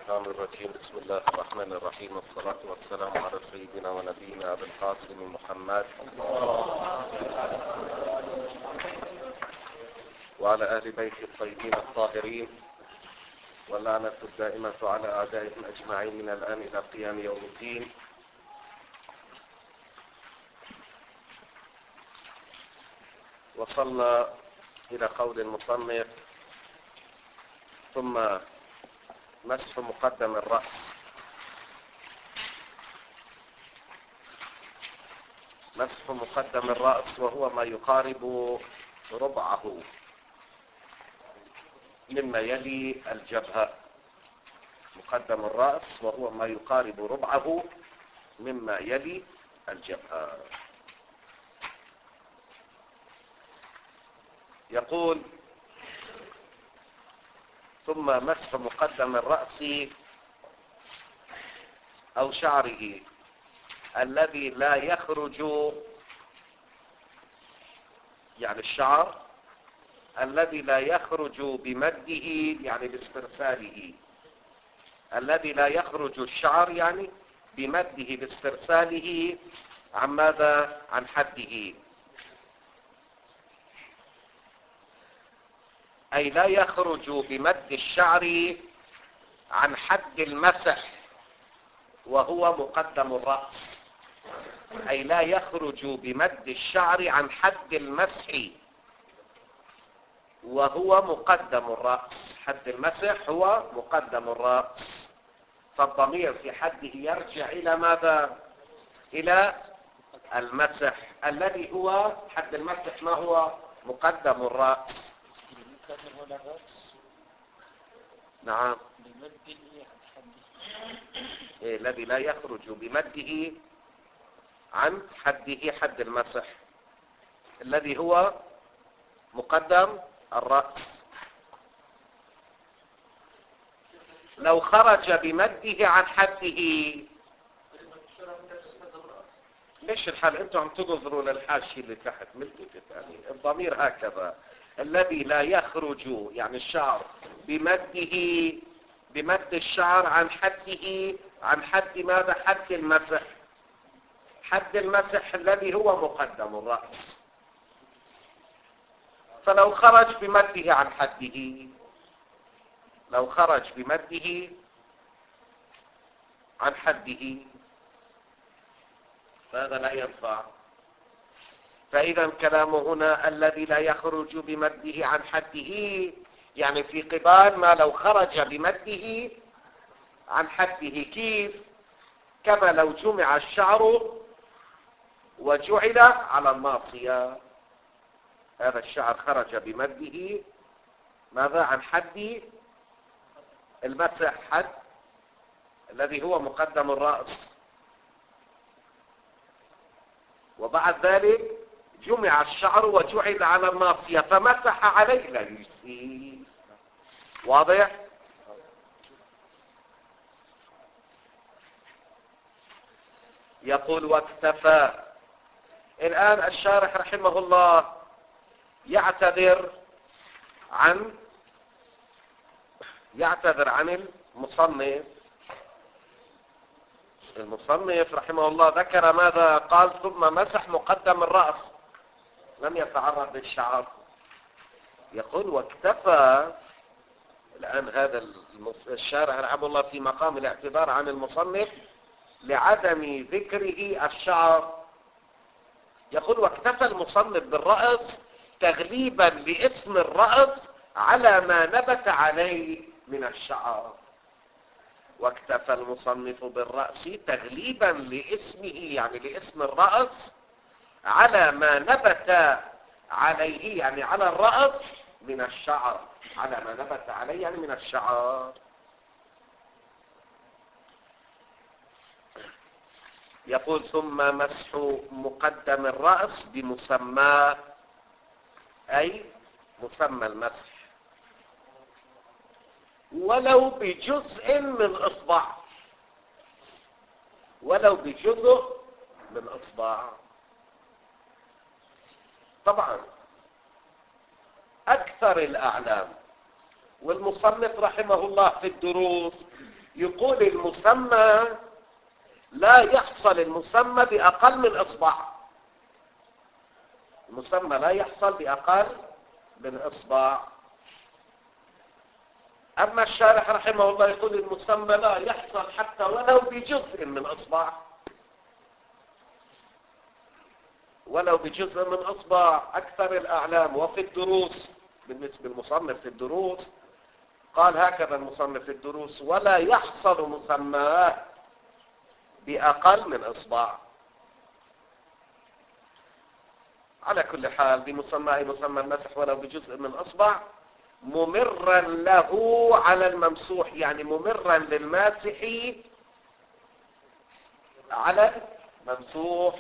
الشيطان الرجيم. بسم الله الرحمن الرحيم، والصلاة والسلام على سيدنا ونبينا أبي القاسم محمد وعلى أهل بيت الطيبين الطاهرين، واللعنة الدائمة على أعدائهم أجمعين من الآن إلى قيام يوم الدين. وصلنا إلى قول المصنف: ثم مسح مقدم الرأس. مسح مقدم الرأس وهو ما يقارب ربعه مما يلي الجبهة. مقدم الرأس وهو ما يقارب ربعه مما يلي الجبهة. يقول: ثم مسح مقدم الرأس أو شعره الذي لا يخرج، يعني الشعر الذي لا يخرج بمده، يعني باسترساله. الذي لا يخرج الشعر يعني بمده باسترساله عن ماذا؟ عن حده. أي لا يخرج بمد الشعر عن حد المسح وهو مقدم الرأس. أي لا يخرج بمد الشعر عن حد المسح وهو مقدم الرأس. حد المسح هو مقدم الرأس، فالضمير في حده يرجع إلى ماذا؟ إلى المسح الذي هو حد المسح. ما هو مقدم الرأس؟ نعم، الذي لا يخرج بمده عن حده، حد المسح الذي هو مقدم الرأس. لو خرج بمده عن حده، ليش الحال انتم عم تنظروا للحاشية اللي تحت ملتفت؟ يعني الضمير هكذا: الذي لا يخرج يعني الشعر بمده، بمد الشعر عن حده. عن حد ماذا؟ حد المسح. حد المسح الذي هو مقدم الرأس. فلو خرج بمده عن حده، لو خرج بمده عن حده فهذا لا ينفع. فإذا كلامه هنا الذي لا يخرج بمده عن حده، يعني في قبال ما لو خرج بمده عن حده. كيف؟ كما لو جمع الشعر وجعل على الناصية. هذا الشعر خرج بمده ماذا؟ عن حد المسح، حد الذي هو مقدم الرأس، وبعد ذلك جمع الشعر وجعل على الناصية فمسح عليه، لا يجزي. واضح؟ يقول: واكتفى. الآن الشارح رحمه الله يعتذر عن المصنف. المصنف رحمه الله ذكر ماذا؟ قال: ثم مسح مقدم الرأس، لم يتعرض للشعر. يقول: واكتفى. الآن هذا الشارح رحمه الله في مقام الاعتذار عن المصنف لعدم ذكره الشعر. يقول: واكتفى المصنف بالرأس تغليبا لاسم الرأس على ما نبت عليه من الشعر. واكتفى المصنف بالرأس تغليبا لاسمه، يعني لاسم الرأس، على ما نبت عليه، يعني على الرأس، من الشعر. على ما نبت عليه يعني من الشعر. يقول: ثم مسح مقدم الرأس بمسماه، أي مسمى المسح، ولو بجزء من إصبع. ولو بجزء من إصبع. طبعا أكثر الأعلام والمصنف رحمه الله في الدروس يقول المسمى لا يحصل المسمى بأقل من إصبع. المسمى لا يحصل بأقل من إصبع. أما الشارح رحمه الله يقول المسمى لا يحصل حتى ولو بجزء من إصبع، ولو بجزء من إصبع. أكثر الأعلام وفي الدروس، بالنسبة للمصنف في الدروس قال هكذا المصنف في الدروس: ولا يحصل مسماه بأقل من إصبع. على كل حال بمسمى مسمى المسح ولو بجزء من إصبع، ممرا له على الممسوح، يعني ممرا للماسح على الممسوح.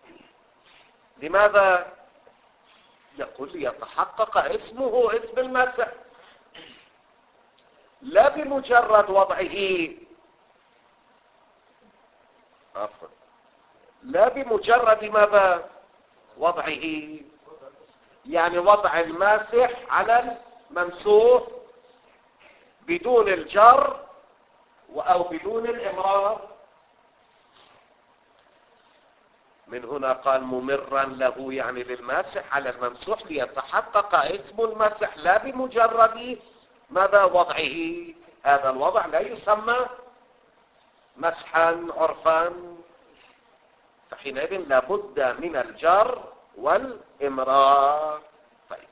لماذا؟ يقول ليتحقق اسمه اسم المسح، لا بمجرد وضعه، عفوا، لا بمجرد ماذا؟ وضعه، يعني وضع الماسح على الممسوح بدون الجر أو بدون الإمرار. من هنا قال ممرا له، يعني للماسح على الممسوح ليتحقق اسم المسح، لا بمجرد ماذا؟ وضعه. هذا الوضع لا يسمى مسحا عرفا، فحينئذ لابد من الجر والإمرار. طيب،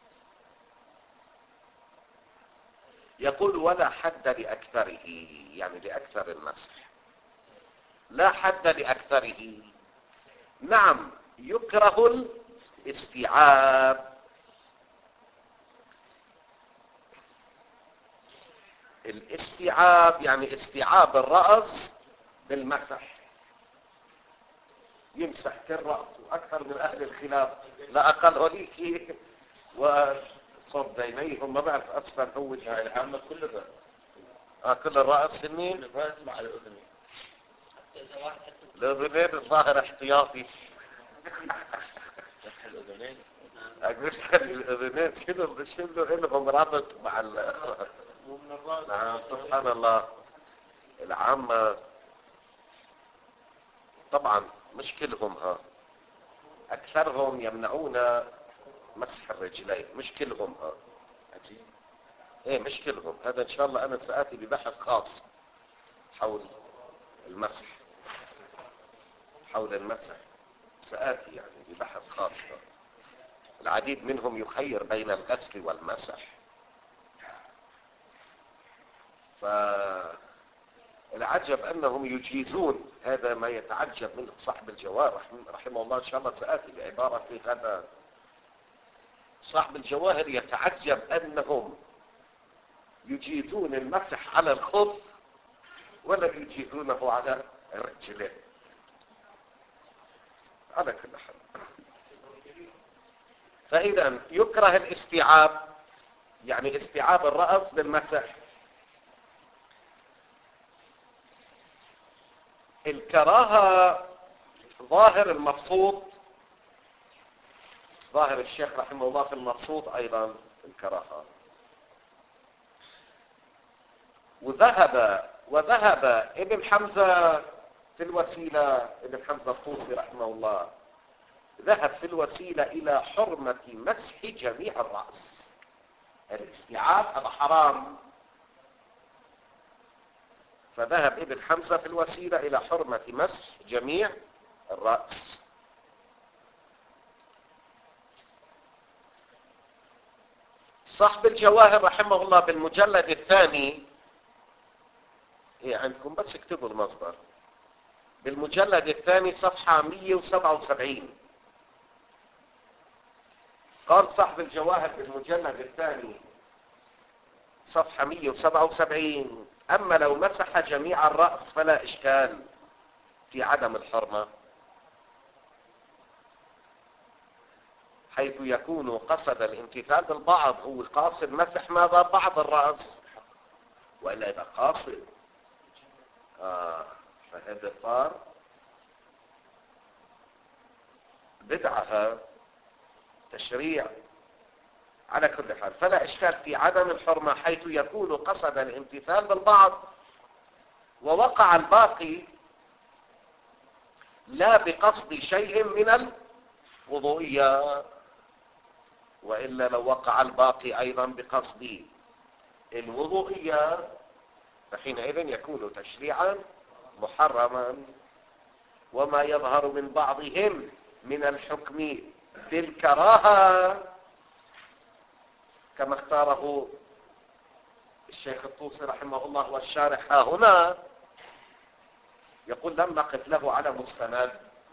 يقول ولا حد لأكثره، يعني لأكثر المسح لا حد لأكثره. نعم، يكره الاستيعاب. الاستيعاب يعني استيعاب الرأس بالمسح، يمسح كل رأس، وأكثر من أهل الخلاف لا أقل هوليك وصب دينيهم، ما بعرف أسفل هو العامة كل الرأس. كل الرأس النين، الرأس مع الأذنين. الأذنين الظاهر احتياطي. مسح الأذنين. أقول لك الأذنين شنو إلهم رابط مع مو من الرأس. نعم، سبحان الله. العامة طبعا مشكلهم أكثرهم يمنعون مسح الرجلين، مشكلهم ايه مشكلهم هذا. ان شاء الله انا سآتي ببحث خاص حول المسح، سآتي يعني ببحث خاص. العديد منهم يخير بين الغسل والمسح، فالعجب انهم يجيزون. هذا ما يتعجب منه صاحب الجواهر رحمه الله. ان شاء الله سآتي بعبارة في هذا. صاحب الجواهر يتعجب انهم يجيزون المسح على الخف ولا يجيزونه على الرجلين. على كل حال، فإذا يكره الاستيعاب، يعني استيعاب الرأس بالمسح. الكراهة ظاهر المبسوط، ظاهر الشيخ رحمه الله في المبسوط أيضا الكراهة. وذهب ابن حمزة في الوسيلة، ابن حمزة الطوسي رحمه الله ذهب في الوسيلة إلى حرمة مسح جميع الرأس. الاستيعاب هذا حرام، فذهب ابن حمزة في الوسيلة إلى حرمة مسح جميع الرأس. صاحب الجواهر رحمه الله بالمجلد الثاني، عندكم بس اكتبوا المصدر، بالمجلد الثاني صفحة 177 قال صاحب الجواهر بالمجلد الثاني صفحة 177: أما لو مسح جميع الرأس فلا إشكال في عدم الحرمة، حيث يكون قصد الامتثال بالبعض. هو القاصد مسح ماذا؟ بعض الرأس، وإلا إذا قاصد فهذا صار بدعة تشريع. على كل حال فلا إشكال في عدم الحرمة حيث يكون قصد الامتثال بالبعض، ووقع الباقي لا بقصد شيء من الوضوئية، وإلا لو وقع الباقي أيضا بقصد الوضوئية فحينئذ يكون تشريعا محرما. وما يظهر من بعضهم من الحكم بالكراهة كما اختاره الشيخ الطوسي رحمه الله والشارح ها هنا، يقول لم نقف له على مستند.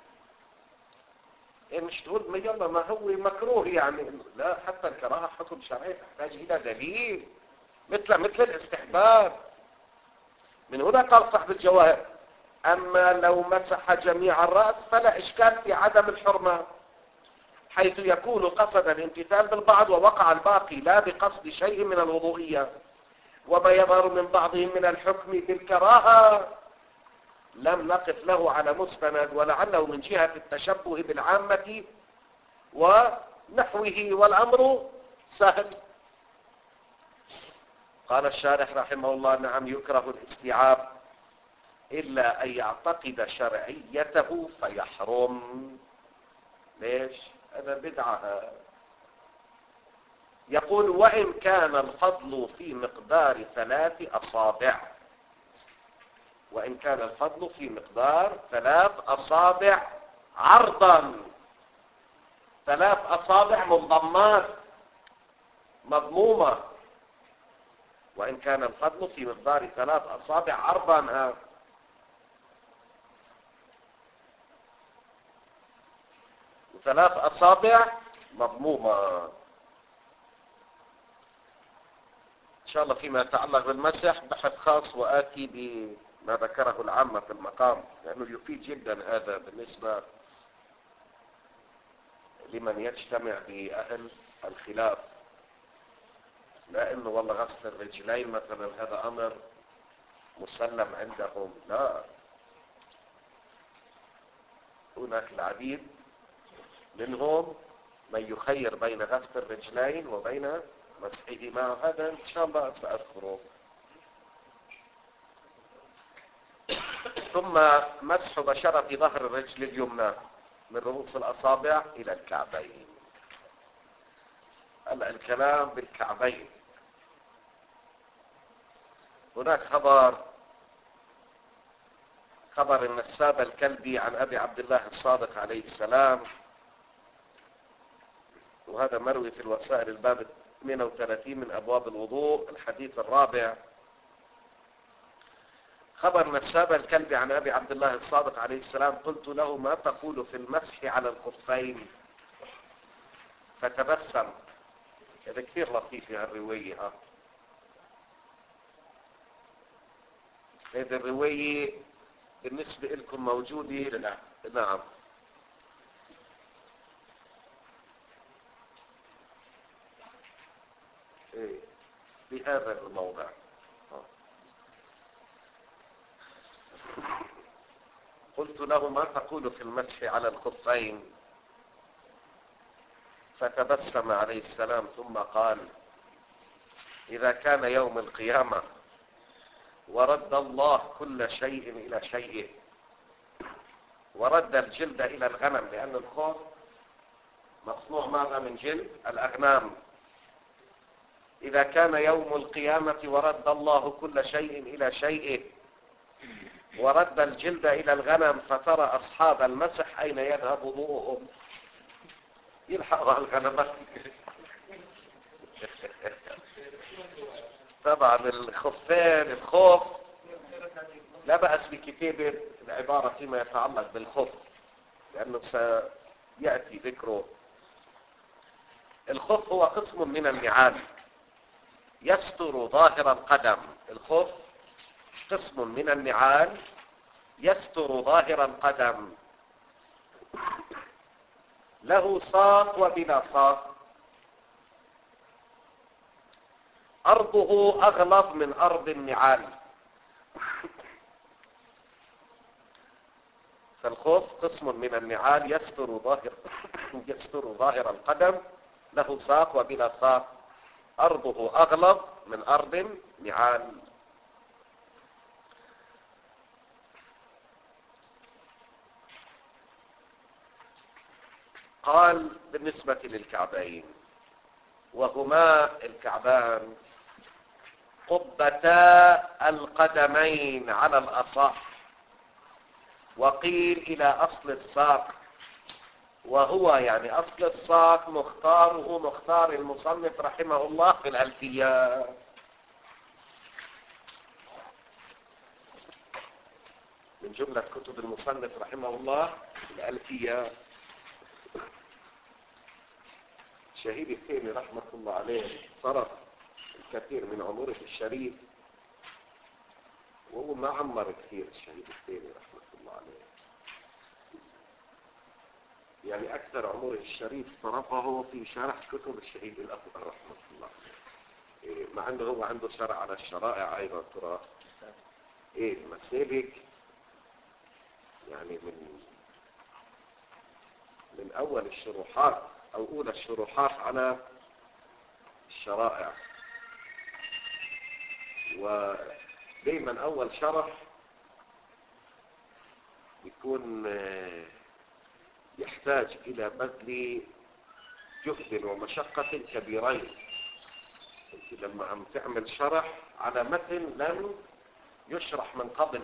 مش تقول يلا ما هو مكروه يعني، لا، حتى الكراهة حكم شرعي تحتاج إلى دليل مثل الاستحباب. من هنا قال صاحب الجواهر: أما لو مسح جميع الرأس فلا إشكال في عدم الحرمة، حيث يكون قصد الامتثال بالبعض ووقع الباقي لا بقصد شيء من الوضوئية. وما يظهر من بعضهم من الحكم بالكراهة لم نقف له على مستند، ولعله من جهة التشبه بالعامة ونحوه، والأمر سهل. قال الشارح رحمه الله: نعم، يكره الاستيعاب إلا أن يعتقد شرعيته فيحرم. ليش؟ هذا بدعة. يقول: وإن كان الفضل في مقدار 3 أصابع، وإن كان الفضل في مقدار 3 أصابع عرضا، 3 أصابع منضمات مضمومة، وإن كان الفضل في مقدار 3 أصابع عرضا، 3 أصابع مضمومة. إن شاء الله فيما يتعلق بالمسح بحث خاص وآتي بما ذكره العامة في المقام، لأنه يفيد جدا هذا بالنسبة لمن يجتمع بأهل الخلاف. لا إنه والله غسل الرجلين مثلا هذا أمر مسلم عندهم، لا، هناك العديد منهم من يخير بين غسل الرجلين وبين مسحهما، هذا إن شاء الله سأذكره. ثم مسح بشرة ظهر الرجل اليمنى من رؤوس الأصابع إلى الكعبين. الكلام بالكعبين. هناك خبر النساب الكلبي عن أبي عبد الله الصادق عليه السلام، وهذا مروي في الوسائل الباب 32 من أبواب الوضوء الحديث الرابع. خبر نساب الكلبي عن أبي عبد الله الصادق عليه السلام: قلت له: ما تقول في المسح على الخفين؟ فتبسم. هذا كثير لطيف يا الرواية. هذه الرواية بالنسبة لكم موجودة؟ نعم. في هذا الموضع. قلت له: ما تقول في المسح على الخفين؟ فتبسم عليه السلام ثم قال: إذا كان يوم القيامة ورد الله كل شيء إلى شيئه، ورد الجلد إلى الغنم، لأن الخوف مصنوع ماذا؟ من جلد الأغنام. إذا كان يوم القيامة ورد الله كل شيء إلى شيئه ورد الجلد إلى الغنم، فترى أصحاب المسح أين يذهب وضوءهم؟ يلحقوا الغنمات. طبعا الخفين، الخوف لا بأس بكتابة العبارة فيما يتعلق بالخوف، لأنه سيأتي ذكره. الخوف هو قسم من النعال يستر ظاهر القدم. الخوف قسم من النعال يستر ظاهر القدم، له ساق وبلا ساق، أرضه أغلظ من أرض النعال. فالخوف قسم من النعال يستر ظاهر القدم، له ساق وبلا ساق، أرضه أغلظ من أرض النعال. قال بالنسبة للكعبين وهما الكعبان قبتا القدمين على الأصح، وقيل إلى أصل الساق، وهو يعني أصل الساق مختاره مختار المصنف رحمه الله في الألفية. من جملة كتب المصنف رحمه الله الألفية. شهيد الثاني رحمة الله عليه صرف الكثير من عمره الشريف، وهو ما عمر كثير الشهيد الثاني رحمة الله عليه، يعني أكثر عمره الشريف صرفه في شرح كتب الشهيد الأكبر رحمة الله عليه، مع أنه هو عنده شرع على الشرائع أيضا ترى المسالك، يعني من أول الشروحات أو أولى الشروحات على الشرائع. ودايما أول شرح يكون يحتاج إلى بذل جهد ومشقة كبيرين. انت لما عم تعمل شرح على متن لم يشرح من قبل،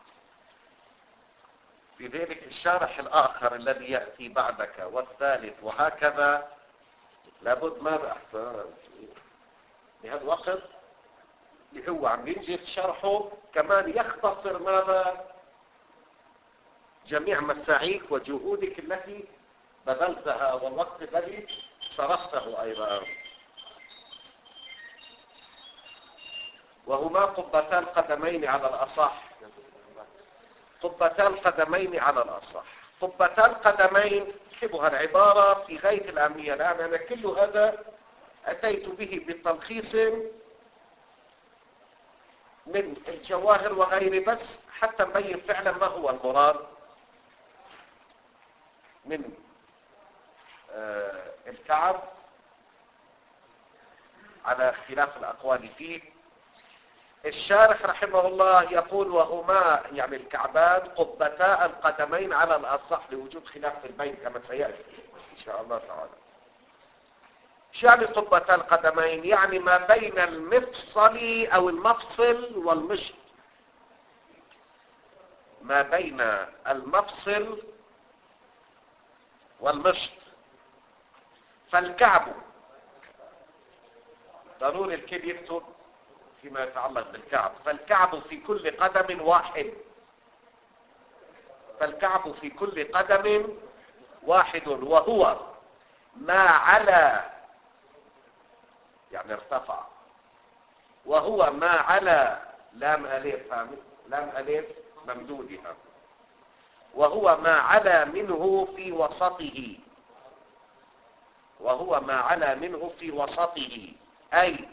بذلك الشارح الآخر الذي يأتي بعدك والثالث وهكذا لابد ماذا أحسن بهذا الوقت اللي هو عم ينجز شرحه كمان يختصر ماذا جميع مساعيك وجهودك التي بذلتها والوقت الذي صرفته أيضا. وهما قبتا القدمين على الأصح. قبتا القدمين على الأصح. قبتا القدمين اكتبوا العبارة في غاية الأهمية الآن. أنا كل هذا أتيت به بالتلخيص من الجواهر وغيره بس حتى نبين فعلا ما هو المراد من الكعب على اختلاف الأقوال فيه. الشارح رحمه الله يقول وهما يعني الكعبان قبتا القدمين على الأصح لوجود خلاف في البين كما سيأتي إن شاء الله تعالى. شو يعني قبتا القدمين؟ يعني ما بين المفصل أو المفصل والمشط، ما بين المفصل والمشط. فالكعب ضروري الكل يكتب فيما يتعلق بالكعب. فالكعب في كل قدم واحد. فالكعب في كل قدم واحد وهو ما على يعني ارتفع، وهو ما على لام ألف لام ألف ممدودها، وهو ما على منه في وسطه، وهو ما على منه في وسطه أي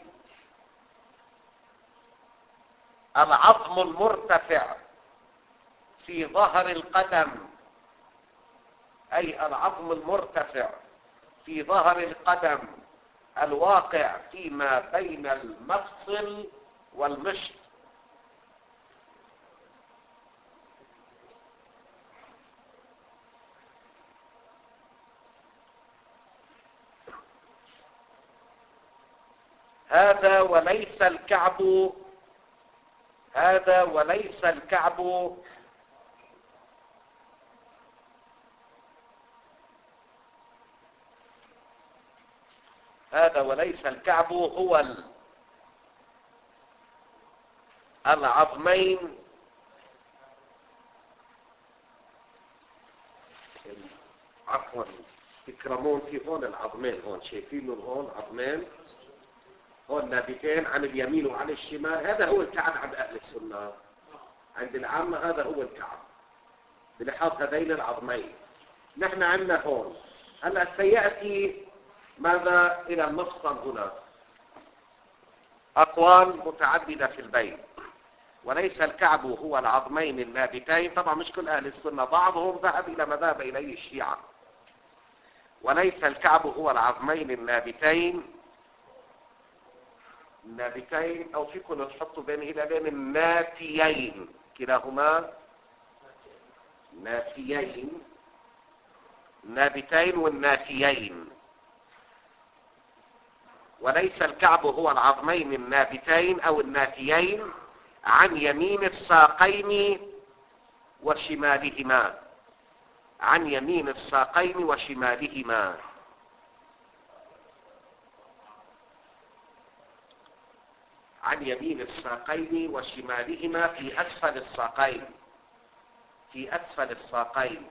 العظم المرتفع في ظهر القدم، أي العظم المرتفع في ظهر القدم الواقع فيما بين المفصل والمشط. هذا وليس الكعب، هذا وليس الكعب هذا وليس الكعب هو العظمين عفوا تكرمون في هون العظمين، هون شايفين هون عظمين، هون نابتين عن اليمين وعن الشمال. هذا هو الكعب عند أهل السنة. عند العامة هذا هو الكعب بلحاظ هذين العظمين. نحن عندنا هون هلا سيأتي ماذا إلى المفصل هنا أقوال متعددة في البين. وليس الكعب هو العظمين النابتين. طبعا مش كل أهل السنة، بعضهم ذهب إلى مذهب إليه الشيعة. وليس الكعب هو العظمين النابتين أو فيكم تحطوا بين هلالين الناتيين، كلاهما ناتيين النابتين والناتيين. وليس الكعب هو العظمين النابتين أو الناتيين عن يمين الساقين وشمالهما، عن يمين الساقين وشمالهما. عن يمين الساقين وشمالهما في أسفل الساقين، في أسفل الساقين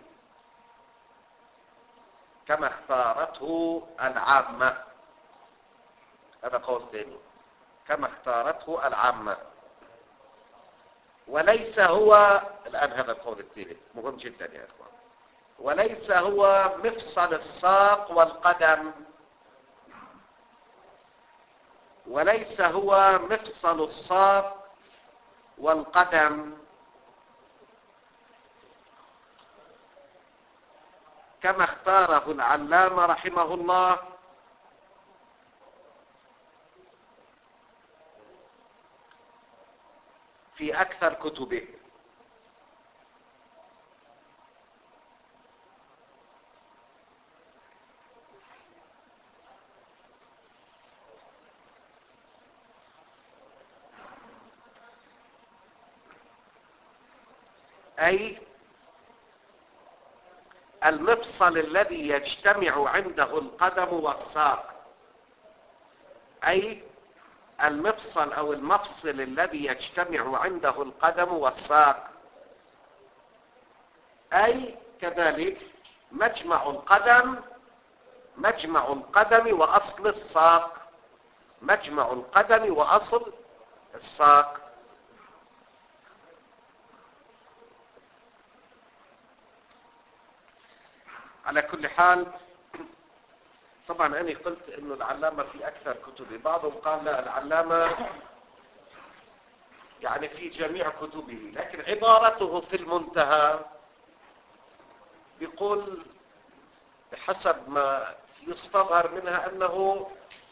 كما اختارته العامة. هذا قول ثاني، كما اختارته العامة. وليس هو، الآن هذا القول الثالث مهم جدا يا إخوان، وليس هو مفصل الساق والقدم، وليس هو مفصل الساق والقدم كما اختاره العلامة رحمه الله في أكثر كتبه. أي المفصل الذي يجتمع عنده القدم والساق، أي المفصل أو المفصل الذي يجتمع عنده القدم والساق، أي كذلك مجمع القدم، مجمع القدم وأصل الساق، مجمع القدم وأصل الساق. على كل حال طبعا أنا قلت إنه العلامة في أكثر كتبه، بعضهم قال لا العلامة يعني في جميع كتبه، لكن عبارته في المنتهى بيقول بحسب ما يستظهر منها أنه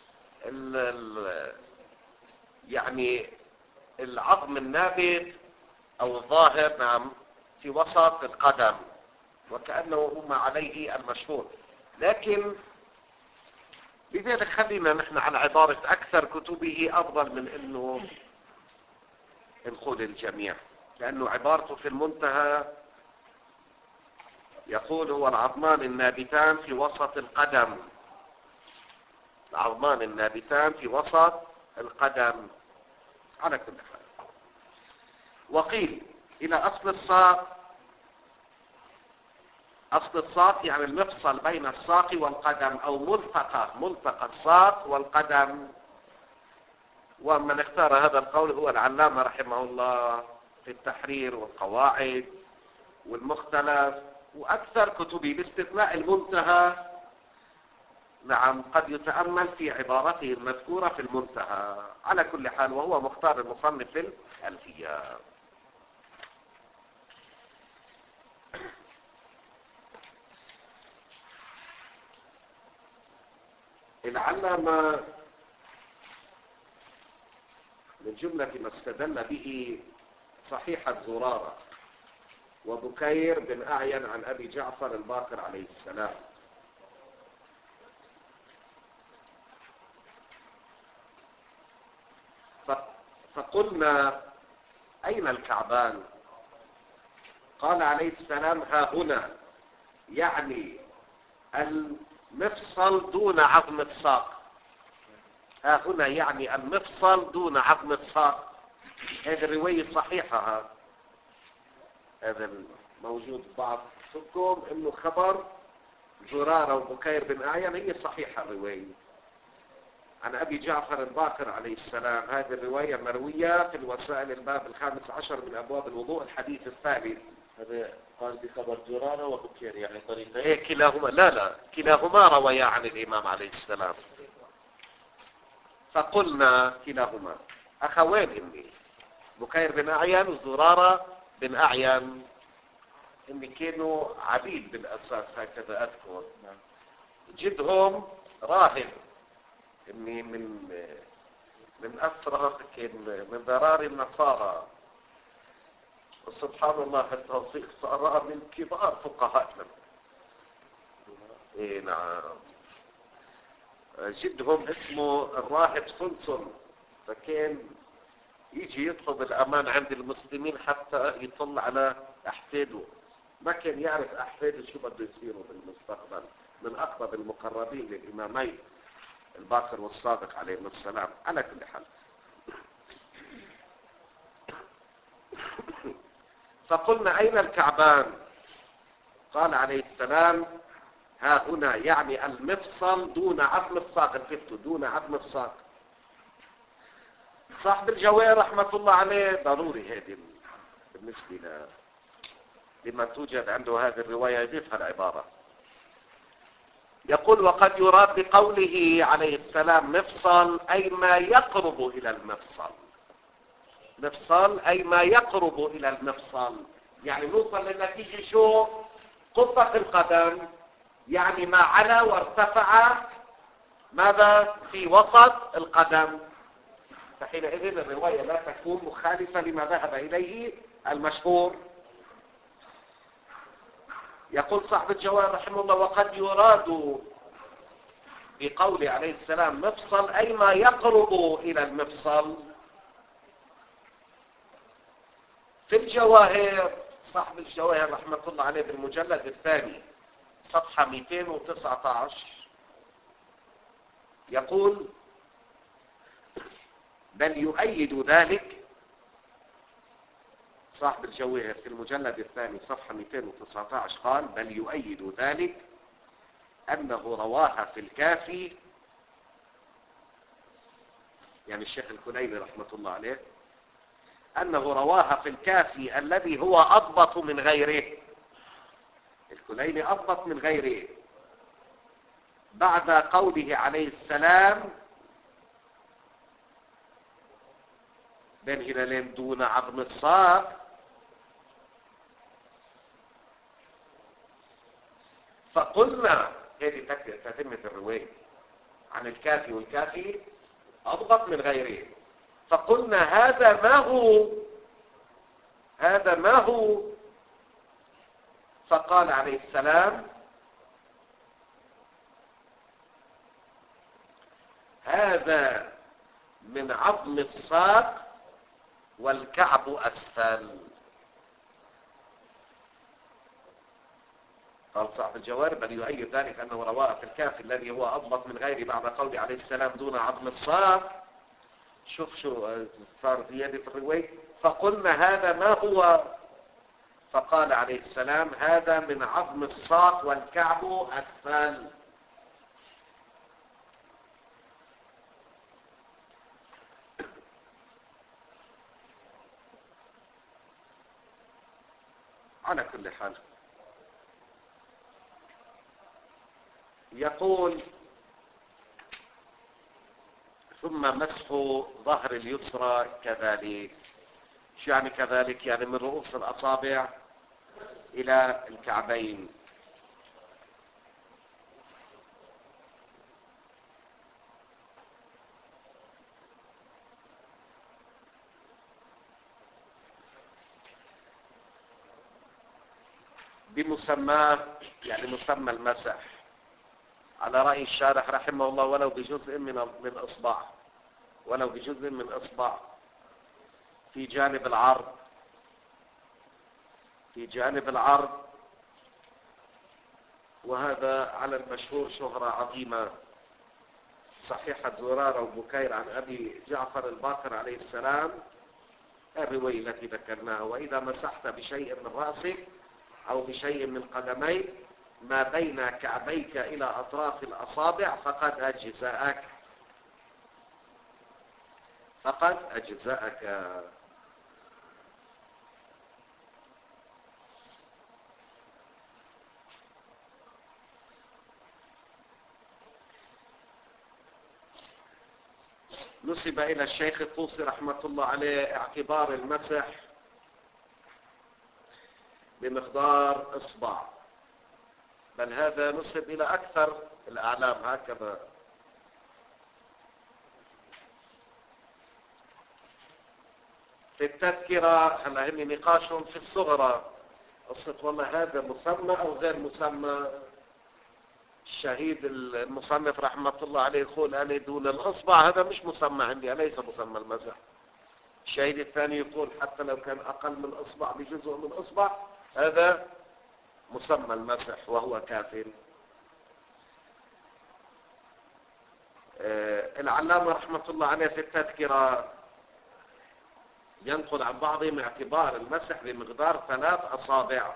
يعني العظم النابت أو الظاهر نعم في وسط القدم، وكأنه ما عليه المشهور. لكن لذلك خلينا نحن على عبارة أكثر كتبه أفضل من أنه نقول الجميع، لأنه عبارته في المنتهى يقول هو العظمان النابتان في وسط القدم، العظمان النابتان في وسط القدم. على كل حال وقيل إلى أصل الساق، أصل الساق يعني المفصل بين الساق والقدم، أو ملتقى الساق والقدم. ومن اختار هذا القول هو العلامة رحمه الله في التحرير والقواعد والمختلف وأكثر كتبه باستثناء المنتهى. نعم قد يتأمل في عبارته المذكورة في المنتهى. على كل حال وهو مختار المصنف في الألفية. العلامة من جملة ما استدل به صحيحة زرارة وبكير بن أعين عن أبي جعفر الباقر عليه السلام. فقلنا أين الكعبان؟ قال عليه السلام ها هنا، يعني المفصل دون عظم الساق. ها هنا يعني المفصل دون عظم الساق. هذه الرواية صحيحة، هذا موجود بعض كتبكم انه خبر زرارة وبكير بن أعين هي صحيحة الرواية عن أبي جعفر الباقر عليه السلام. هذه الرواية مروية في الوسائل الباب 15 من أبواب الوضوء الحديث الثالث. هذا قال بخبر زرارة وبكير يعني طريقين. ايه كلاهما، لا كلاهما رويا عن الإمام عليه السلام. فقلنا كلاهما أخوين إني بكير بن أعين وزرارة بن أعين إني كانوا عبيد بالأساس هكذا أذكر. جدهم راهب إني من أسرى كان من ذرار النصارى، وسبحان الله التوفيق صار من كبار فقهاءنا. ايه نعم. جدهم اسمه الراهب سنسن، فكان يجي يطلب الامان عند المسلمين حتى يطلع على احفاده. ما كان يعرف احفاده شو بده يصيروا بالمستقبل، من اقرب المقربين للامامين الباقر والصادق عليهم السلام. على كل حال، فقلنا اين الكعبان؟ قال عليه السلام ها هنا، يعني المفصل دون عظم الساق. الفتو دون عظم الساق. صاحب الجواهر رحمة الله عليه ضروري هذه بالنسبة لمن توجد عنده هذه الرواية يضيفها العبارة. يقول وقد يراد بقوله عليه السلام مفصل أي ما يقرب إلى المفصل. مفصل أي ما يقرب إلى المفصل، يعني نوصل للنتيجة شو؟ قبة القدم، يعني ما علا وارتفع ماذا في وسط القدم. فحينئذ الرواية لا تكون مخالفة لما ذهب إليه المشهور. يقول صاحب الجواب رحمه الله وقد يراد بقول عليه السلام مفصل أي ما يقرب إلى المفصل. في الجواهر، صاحب الجواهر رحمة الله عليه بالمجلد الثاني صفحة 219 يقول بل يؤيد ذلك. صاحب الجواهر في المجلد الثاني صفحة 219 قال بل يؤيد ذلك أنه رواها في الكافي، يعني الشيخ الكليني رحمة الله عليه، أنه رواها في الكافي الذي هو أضبط من غيره. الكليني أضبط من غيره بعد قوله عليه السلام بين هلالين دون عظم الساق. فقلنا هذه تتمة الرواية عن الكافي، والكافي أضبط من غيره. فقلنا هذا ما هو. فقال عليه السلام هذا من عظم الساق والكعب أسفل. قال صاحب الجوارب بل يؤيد ذلك أنه رواه في الكافي الذي هو أضبط من غيره بعد قول عليه السلام دون عظم الساق. شوف شو صار في يدي في الرواية. فقلنا هذا ما هو. فقال عليه السلام هذا من عظم الساق والكعب أسفل. على كل حال يقول ثم مسح ظهر اليسرى كذلك. شو يعني كذلك؟ يعني من رؤوس الأصابع إلى الكعبين. بمسماه، يعني مسمى المسح على رأي الشارح رحمه الله ولو بجزء من إصبع، ولو بجزء من إصبع في جانب العرض، في جانب العرض. وهذا على المشهور شهرة عظيمة. صحيحة زرارة وبكير عن أبي جعفر الباقر عليه السلام الرواية التي ذكرناها وإذا مسحت بشيء من رأسك أو بشيء من قدميك ما بين كعبيك إلى أطراف الأصابع فقد أجزأك، فقد أجزأك. نسب إلى الشيخ الطوسي رحمة الله عليه اعتبار المسح بمقدار إصبع، بل هذا نسب إلى أكثر الأعلام هكذا. في التذكرة هلا هني نقاش في الصغرى قصة والله هذا مسمى أو غير مسمى. الشهيد المصنف رحمة الله عليه يقول أنا دون الأصبع، هذا مش مسمى عندي، ليس مسمى المسح. الشهيد الثاني يقول حتى لو كان أقل من أصبع بجزء من أصبع هذا مسمى المسح وهو كافر. العلامة رحمة الله عليه في التذكرة ينقل عن بعضهم اعتبار المسح بمقدار 3 أصابع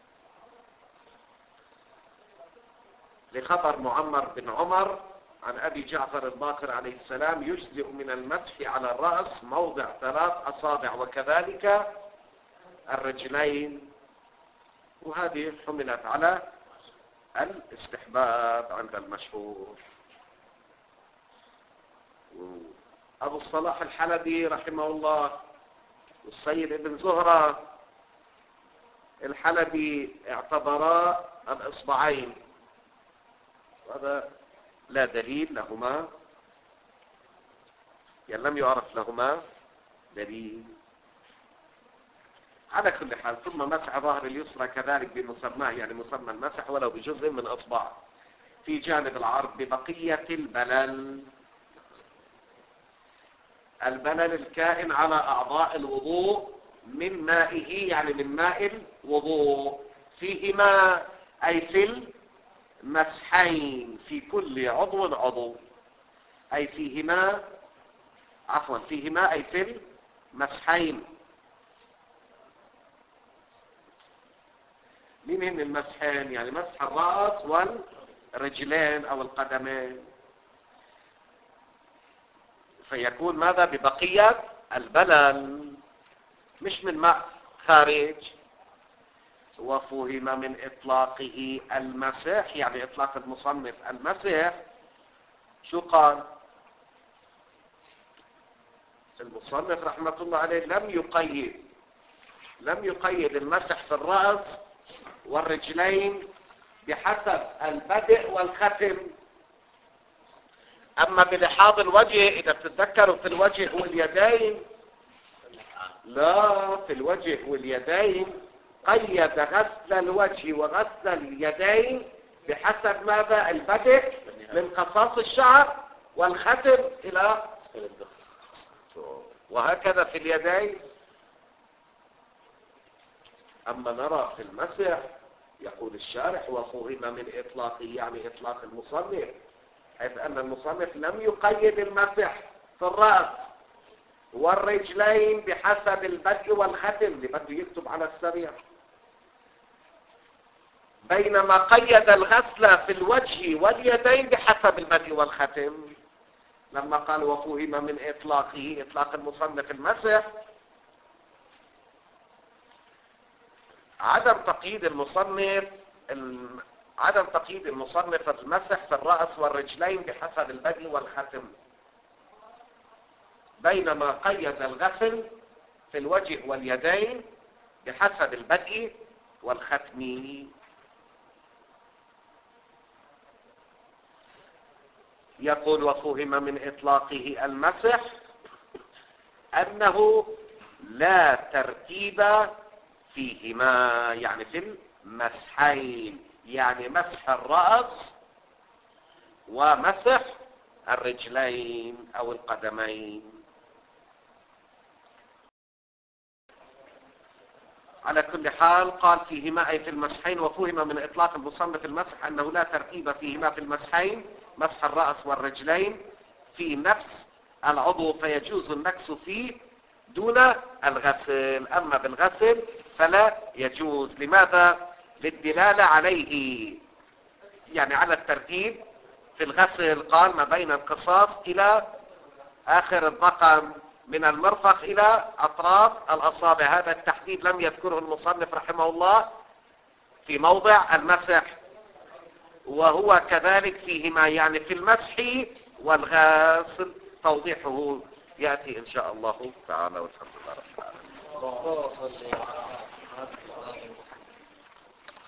لخبر معمر بن عمر عن أبي جعفر الباقر عليه السلام يجزئ من المسح على الرأس موضع 3 أصابع وكذلك الرجلين، وهذه حملت على الاستحباب عند المشهور. أبو الصلاح الحلبي رحمه الله والسيد ابن زهرة الحلبي اعتبرا الإصبعين، وهذا لا دليل لهما، يعني لم يعرف لهما دليل. على كل حال ثم مسح ظهر اليسرى كذلك بمسماه، يعني مسمى المسح ولو بجزء من أصبع في جانب العرض ببقية البلل، البلل الكائن على أعضاء الوضوء من مائه، يعني من ماء الوضوء، فيهما أي في المسحين في كل عضو أي فيهما فيهما أي في المسحين. مين هم المسحين؟ يعني مسح الرأس والرجلين أو القدمين، فيكون ماذا؟ ببقية البلل مش من ماء خارج. وفهم من إطلاقه المسح، يعني إطلاق المصنف المسح، شو قال؟ المصنف رحمة الله عليه لم يقيد المسح في الرأس والرجلين بحسب البدء والختم. أما بلحاظ الوجه، إذا بتتذكروا في الوجه واليدين، لا، في الوجه واليدين قيد غسل الوجه وغسل اليدين بحسب ماذا؟ البدء من قصاص الشعر والختم إلى، وهكذا في اليدين. أما نرى في المسح يقول الشارح وفهم من إطلاقه، يعني إطلاق المصنف، حيث أن المصنف لم يقيد المسح في الرأس والرجلين بحسب البدء والختم اللي بده يكتب على السريع، بينما قيد الغسل في الوجه واليدين بحسب البدء والختم. لما قال وفهم من إطلاقه، إطلاق المصنف المسح، عدم تقييد المصنف المسح في الرأس والرجلين بحسب البدء والختم، بينما قيد الغسل في الوجه واليدين بحسب البدء والختم. يقول وفهم من إطلاقه المسح أنه لا ترتيب فيهما، يعني في المسحين، يعني مسح الرأس ومسح الرجلين أو القدمين. على كل حال قال فيهما أي في المسحين. وفهم من إطلاق المصنف المسح أنه لا ترتيب فيهما في المسحين، مسح الرأس والرجلين، في نفس العضو فيجوز النكس فيه دون الغسل، أما بالغسل فلا يجوز. لماذا؟ للدلالة عليه، يعني على الترتيب في الغسل. قال ما بين القصاص إلى آخر الذقن، من المرفق إلى أطراف الأصابع، هذا التحديد لم يذكره المصنف رحمه الله في موضع المسح. وهو كذلك فيهما، يعني في المسح والغسل، توضيحه يأتي إن شاء الله تعالى، والحمد لله رب العالمين.